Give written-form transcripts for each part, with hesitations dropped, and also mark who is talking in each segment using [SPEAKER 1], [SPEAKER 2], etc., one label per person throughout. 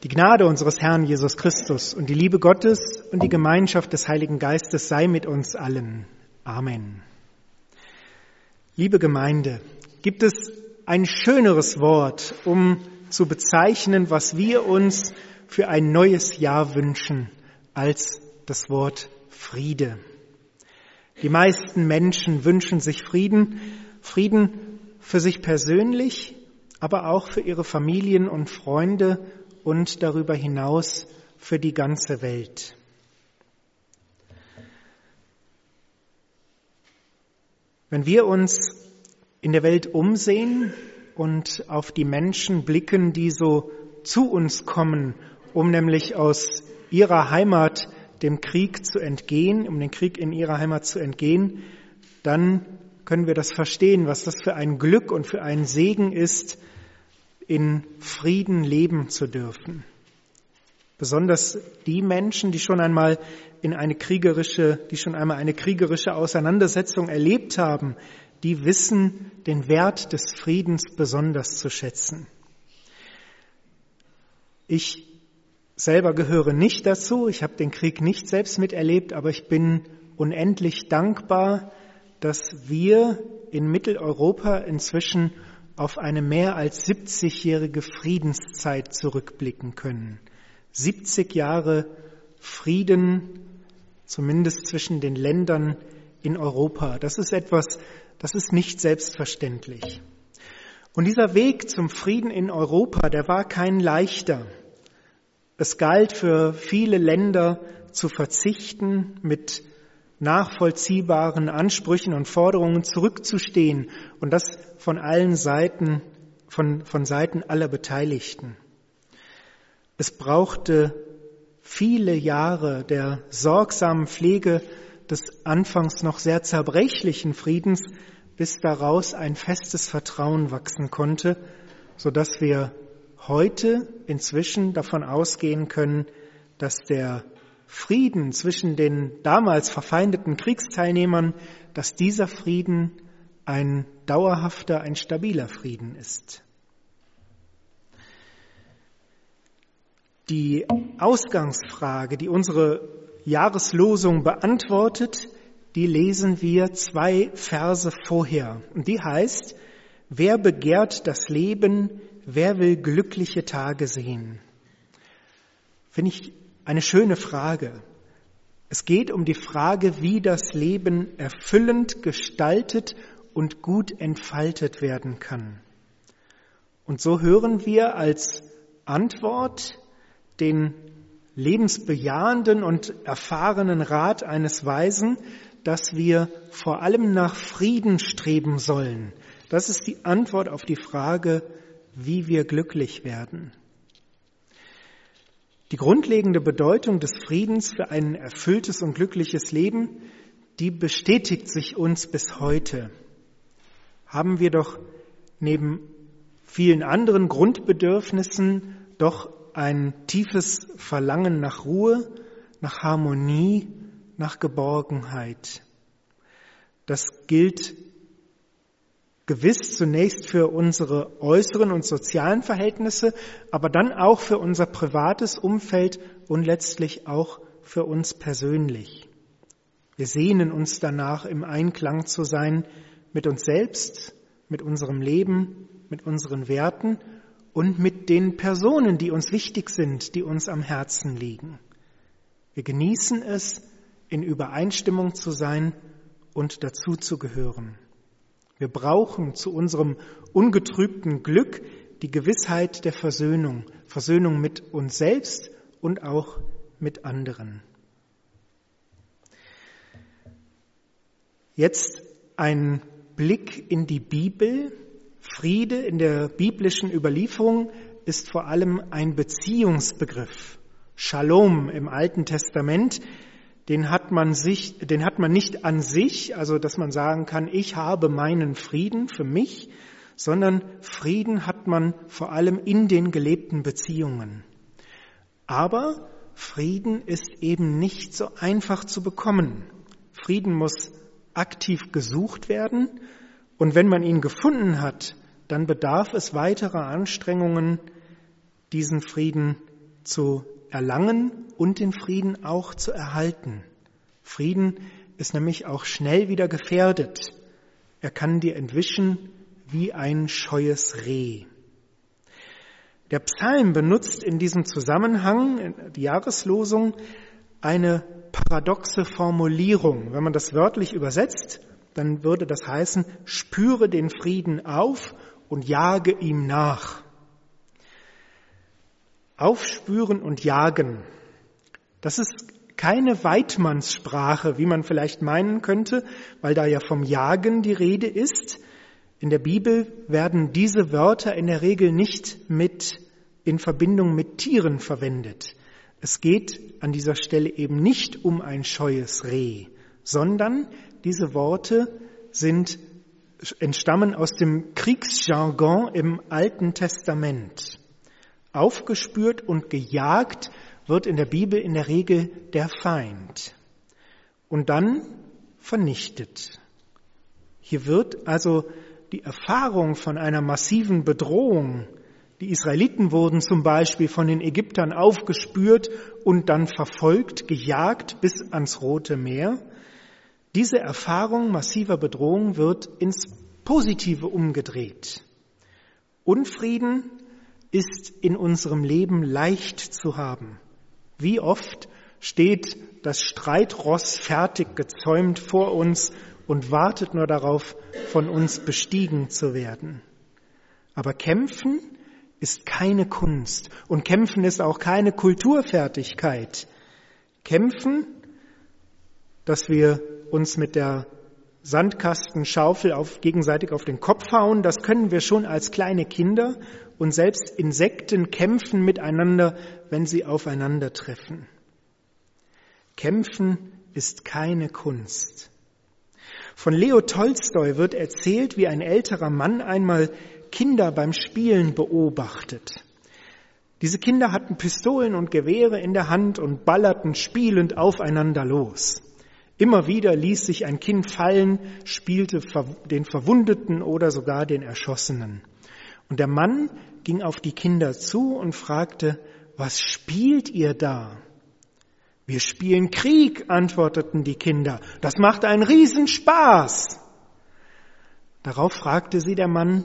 [SPEAKER 1] Die Gnade unseres Herrn Jesus Christus und die Liebe Gottes und die Gemeinschaft des Heiligen Geistes sei mit uns allen. Amen. Liebe Gemeinde, gibt es ein schöneres Wort, um zu bezeichnen, was wir uns für ein neues Jahr wünschen, als das Wort Friede? Die meisten Menschen wünschen sich Frieden für sich persönlich, aber auch für ihre Familien und Freunde und darüber hinaus für die ganze Welt. Wenn wir uns in der Welt umsehen und auf die Menschen blicken, die so zu uns kommen, um nämlich aus ihrer Heimat dem Krieg zu entgehen, um den Krieg in ihrer Heimat zu entgehen, dann können wir das verstehen, was das für ein Glück und für einen Segen ist, in Frieden leben zu dürfen. Besonders die Menschen, die schon einmal eine kriegerische Auseinandersetzung erlebt haben, die wissen den Wert des Friedens besonders zu schätzen. Ich selber gehöre nicht dazu, ich habe den Krieg nicht selbst miterlebt, aber ich bin unendlich dankbar, dass wir in Mitteleuropa inzwischen auf eine mehr als 70-jährige Friedenszeit zurückblicken können. 70 Jahre Frieden, zumindest zwischen den Ländern in Europa. Das ist etwas, das ist nicht selbstverständlich. Und dieser Weg zum Frieden in Europa, der war kein leichter. Es galt für viele Länder zu verzichten, mit nachvollziehbaren Ansprüchen und Forderungen zurückzustehen und das von allen Seiten, von Seiten aller Beteiligten. Es brauchte viele Jahre der sorgsamen Pflege des anfangs noch sehr zerbrechlichen Friedens, bis daraus ein festes Vertrauen wachsen konnte, sodass wir heute inzwischen davon ausgehen können, dass der Frieden zwischen den damals verfeindeten Kriegsteilnehmern, dass dieser Frieden ein dauerhafter, ein stabiler Frieden ist. Die Ausgangsfrage, die unsere Jahreslosung beantwortet, die lesen wir 2 Verse vorher. Und die heißt: Wer begehrt das Leben, wer will glückliche Tage sehen? Finde ich eine schöne Frage. Es geht um die Frage, wie das Leben erfüllend gestaltet und gut entfaltet werden kann. Und so hören wir als Antwort den lebensbejahenden und erfahrenen Rat eines Weisen, dass wir vor allem nach Frieden streben sollen. Das ist die Antwort auf die Frage, wie wir glücklich werden. Die grundlegende Bedeutung des Friedens für ein erfülltes und glückliches Leben, die bestätigt sich uns bis heute. Haben wir doch neben vielen anderen Grundbedürfnissen doch ein tiefes Verlangen nach Ruhe, nach Harmonie, nach Geborgenheit. Das gilt gewiss zunächst für unsere äußeren und sozialen Verhältnisse, aber dann auch für unser privates Umfeld und letztlich auch für uns persönlich. Wir sehnen uns danach, im Einklang zu sein mit uns selbst, mit unserem Leben, mit unseren Werten und mit den Personen, die uns wichtig sind, die uns am Herzen liegen. Wir genießen es, in Übereinstimmung zu sein und dazu zu gehören. Wir brauchen zu unserem ungetrübten Glück die Gewissheit der Versöhnung, Versöhnung mit uns selbst und auch mit anderen. Jetzt ein Blick in die Bibel. Friede in der biblischen Überlieferung ist vor allem ein Beziehungsbegriff. Shalom im Alten Testament, den hat man nicht an sich, also dass man sagen kann, ich habe meinen Frieden für mich, sondern Frieden hat man vor allem in den gelebten Beziehungen. Aber Frieden ist eben nicht so einfach zu bekommen. Frieden muss aktiv gesucht werden und wenn man ihn gefunden hat, dann bedarf es weiterer Anstrengungen, diesen Frieden zu erlangen und den Frieden auch zu erhalten. Frieden ist nämlich auch schnell wieder gefährdet. Er kann dir entwischen wie ein scheues Reh. Der Psalm benutzt in diesem Zusammenhang, die Jahreslosung, eine paradoxe Formulierung. Wenn man das wörtlich übersetzt, dann würde das heißen, spüre den Frieden auf und jage ihm nach. Aufspüren und jagen, das ist keine Weidmannssprache, wie man vielleicht meinen könnte, weil da ja vom Jagen die Rede ist. In der Bibel werden diese Wörter in der Regel nicht in Verbindung mit Tieren verwendet. Es geht an dieser Stelle eben nicht um ein scheues Reh, sondern diese Worte entstammen aus dem Kriegsjargon im Alten Testament. Aufgespürt und gejagt wird in der Bibel in der Regel der Feind und dann vernichtet. Hier wird also die Erfahrung von einer massiven Bedrohung, die Israeliten wurden zum Beispiel von den Ägyptern aufgespürt und dann verfolgt, gejagt bis ans Rote Meer. Diese Erfahrung massiver Bedrohung wird ins Positive umgedreht. Unfrieden ist in unserem Leben leicht zu haben. Wie oft steht das Streitross fertig gezäumt vor uns und wartet nur darauf, von uns bestiegen zu werden. Aber Kämpfen ist keine Kunst und Kämpfen ist auch keine Kulturfertigkeit. Kämpfen, dass wir uns mit der Sandkastenschaufel gegenseitig auf den Kopf hauen, das können wir schon als kleine Kinder und selbst Insekten kämpfen miteinander, wenn sie aufeinandertreffen. Kämpfen ist keine Kunst. Von Leo Tolstoi wird erzählt, wie ein älterer Mann einmal Kinder beim Spielen beobachtet. Diese Kinder hatten Pistolen und Gewehre in der Hand und ballerten spielend aufeinander los. Immer wieder ließ sich ein Kind fallen, spielte den Verwundeten oder sogar den Erschossenen. Und der Mann ging auf die Kinder zu und fragte, was spielt ihr da? Wir spielen Krieg, antworteten die Kinder. Das macht einen Riesenspaß. Darauf fragte sie der Mann,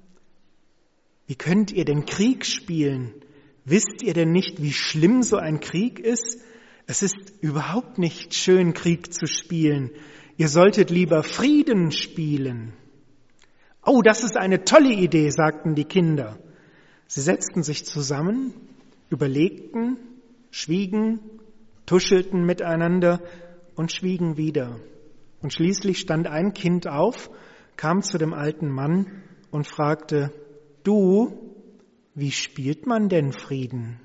[SPEAKER 1] wie könnt ihr denn Krieg spielen? Wisst ihr denn nicht, wie schlimm so ein Krieg ist? Es ist überhaupt nicht schön, Krieg zu spielen. Ihr solltet lieber Frieden spielen. Oh, das ist eine tolle Idee, sagten die Kinder. Sie setzten sich zusammen, überlegten, schwiegen, tuschelten miteinander und schwiegen wieder. Und schließlich stand ein Kind auf, kam zu dem alten Mann und fragte, du, wie spielt man denn Frieden?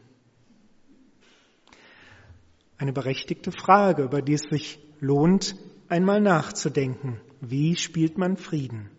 [SPEAKER 1] Eine berechtigte Frage, über die es sich lohnt, einmal nachzudenken. Wie spielt man Frieden?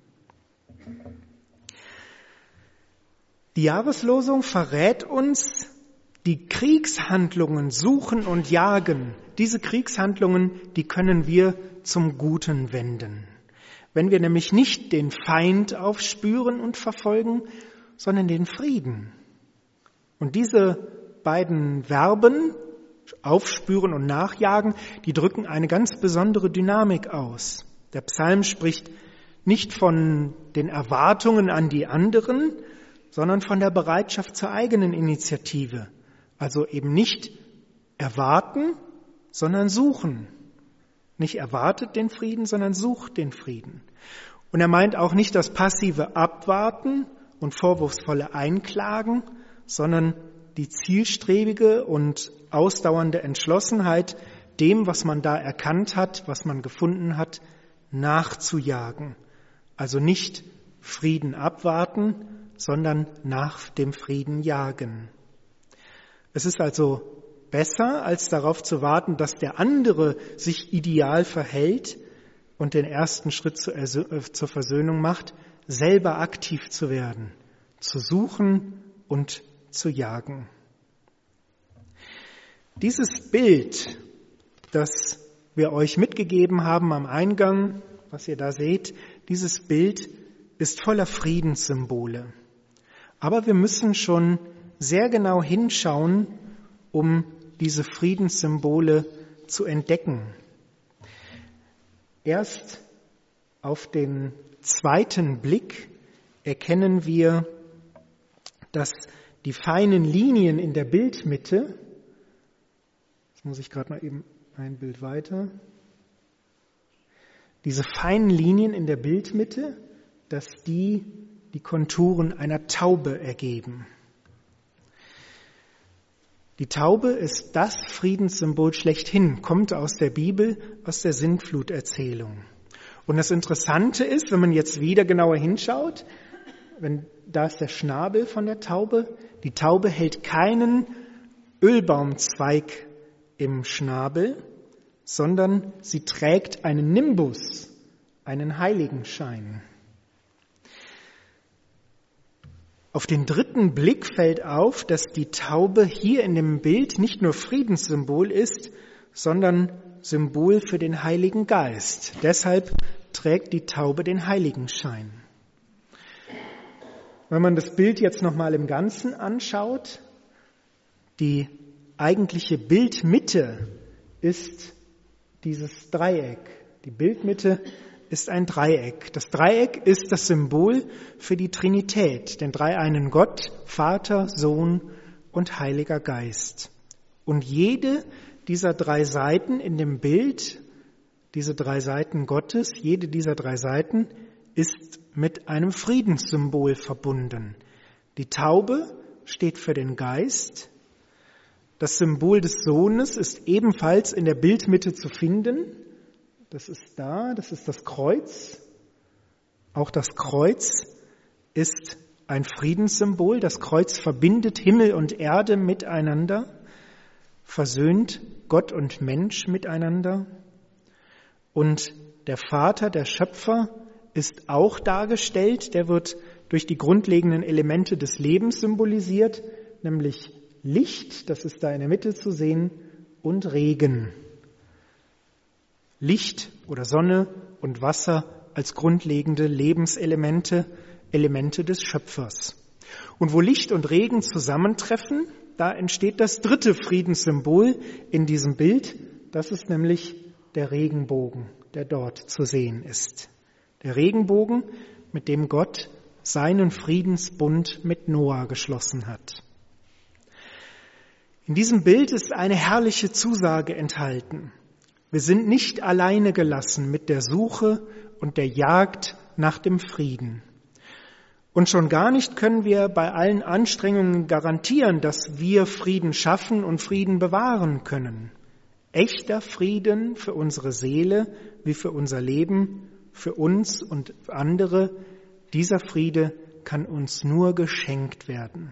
[SPEAKER 1] Die Jahreslosung verrät uns, die Kriegshandlungen suchen und jagen. Diese Kriegshandlungen, die können wir zum Guten wenden. Wenn wir nämlich nicht den Feind aufspüren und verfolgen, sondern den Frieden. Und diese beiden Verben, aufspüren und nachjagen, die drücken eine ganz besondere Dynamik aus. Der Psalm spricht nicht von den Erwartungen an die anderen, sondern von der Bereitschaft zur eigenen Initiative. Also eben nicht erwarten, sondern suchen. Nicht erwartet den Frieden, sondern sucht den Frieden. Und er meint auch nicht das passive Abwarten und vorwurfsvolle Einklagen, sondern die zielstrebige und ausdauernde Entschlossenheit, dem, was man da erkannt hat, was man gefunden hat, nachzujagen. Also nicht Frieden abwarten, sondern nach dem Frieden jagen. Es ist also besser, als darauf zu warten, dass der andere sich ideal verhält und den ersten Schritt zur Versöhnung macht, selber aktiv zu werden, zu suchen und zu jagen. Dieses Bild, das wir euch mitgegeben haben am Eingang, was ihr da seht, dieses Bild ist voller Friedenssymbole. Aber wir müssen schon sehr genau hinschauen, um diese Friedenssymbole zu entdecken. Erst auf den zweiten Blick erkennen wir, dass die feinen Linien in der Bildmitte, jetzt muss ich gerade mal eben ein Bild weiter, diese feinen Linien in der Bildmitte, dass die Konturen einer Taube ergeben. Die Taube ist das Friedenssymbol schlechthin, kommt aus der Bibel, aus der Sintfluterzählung. Und das Interessante ist, wenn man jetzt wieder genauer hinschaut, da ist der Schnabel von der Taube. Die Taube hält keinen Ölbaumzweig im Schnabel, sondern sie trägt einen Nimbus, einen Heiligenschein. Auf den dritten Blick fällt auf, dass die Taube hier in dem Bild nicht nur Friedenssymbol ist, sondern Symbol für den Heiligen Geist. Deshalb trägt die Taube den Heiligenschein. Wenn man das Bild jetzt nochmal im Ganzen anschaut, die eigentliche Bildmitte ist dieses Dreieck. Die Bildmitte ist ein Dreieck. Das Dreieck ist das Symbol für die Trinität, den dreieinen Gott, Vater, Sohn und Heiliger Geist. Und jede dieser drei Seiten in dem Bild, diese drei Seiten Gottes, jede dieser drei Seiten ist mit einem Friedenssymbol verbunden. Die Taube steht für den Geist. Das Symbol des Sohnes ist ebenfalls in der Bildmitte zu finden. Das ist da, das ist das Kreuz. Auch das Kreuz ist ein Friedenssymbol. Das Kreuz verbindet Himmel und Erde miteinander, versöhnt Gott und Mensch miteinander. Und der Vater, der Schöpfer, ist auch dargestellt. Der wird durch die grundlegenden Elemente des Lebens symbolisiert, nämlich Licht, das ist da in der Mitte zu sehen, und Regen. Licht oder Sonne und Wasser als grundlegende Lebenselemente, Elemente des Schöpfers. Und wo Licht und Regen zusammentreffen, da entsteht das dritte Friedenssymbol in diesem Bild. Das ist nämlich der Regenbogen, der dort zu sehen ist. Der Regenbogen, mit dem Gott seinen Friedensbund mit Noah geschlossen hat. In diesem Bild ist eine herrliche Zusage enthalten. Wir sind nicht alleine gelassen mit der Suche und der Jagd nach dem Frieden. Und schon gar nicht können wir bei allen Anstrengungen garantieren, dass wir Frieden schaffen und Frieden bewahren können. Echter Frieden für unsere Seele wie für unser Leben, für uns und für andere, dieser Friede kann uns nur geschenkt werden.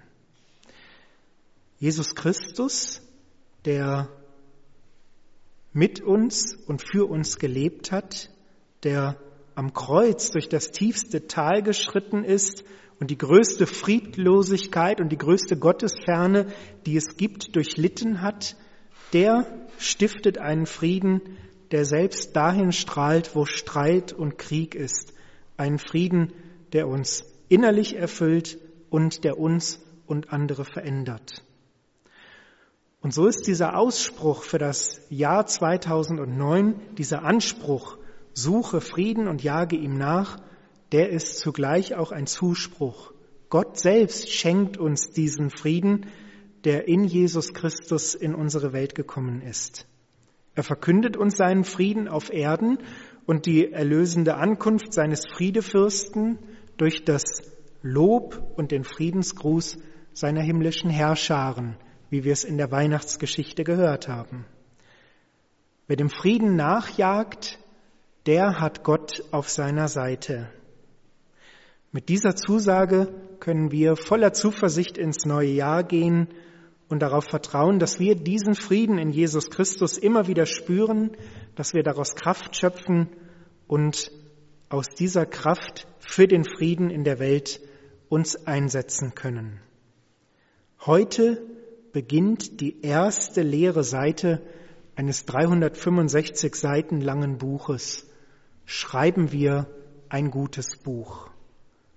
[SPEAKER 1] Jesus Christus, der mit uns und für uns gelebt hat, der am Kreuz durch das tiefste Tal geschritten ist und die größte Friedlosigkeit und die größte Gottesferne, die es gibt, durchlitten hat, der stiftet einen Frieden, der selbst dahin strahlt, wo Streit und Krieg ist. Einen Frieden, der uns innerlich erfüllt und der uns und andere verändert. Und so ist dieser Ausspruch für das Jahr 2009, dieser Anspruch, suche Frieden und jage ihm nach, der ist zugleich auch ein Zuspruch. Gott selbst schenkt uns diesen Frieden, der in Jesus Christus in unsere Welt gekommen ist. Er verkündet uns seinen Frieden auf Erden und die erlösende Ankunft seines Friedefürsten durch das Lob und den Friedensgruß seiner himmlischen Heerscharen, wie wir es in der Weihnachtsgeschichte gehört haben. Wer dem Frieden nachjagt, der hat Gott auf seiner Seite. Mit dieser Zusage können wir voller Zuversicht ins neue Jahr gehen und darauf vertrauen, dass wir diesen Frieden in Jesus Christus immer wieder spüren, dass wir daraus Kraft schöpfen und aus dieser Kraft für den Frieden in der Welt uns einsetzen können. Heute beginnt die erste leere Seite eines 365 Seiten langen Buches. Schreiben wir ein gutes Buch.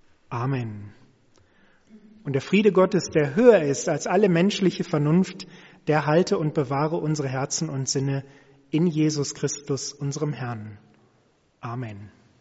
[SPEAKER 1] Amen. Und der Friede Gottes, der höher ist als alle menschliche Vernunft, der halte und bewahre unsere Herzen und Sinne in Jesus Christus, unserem Herrn. Amen.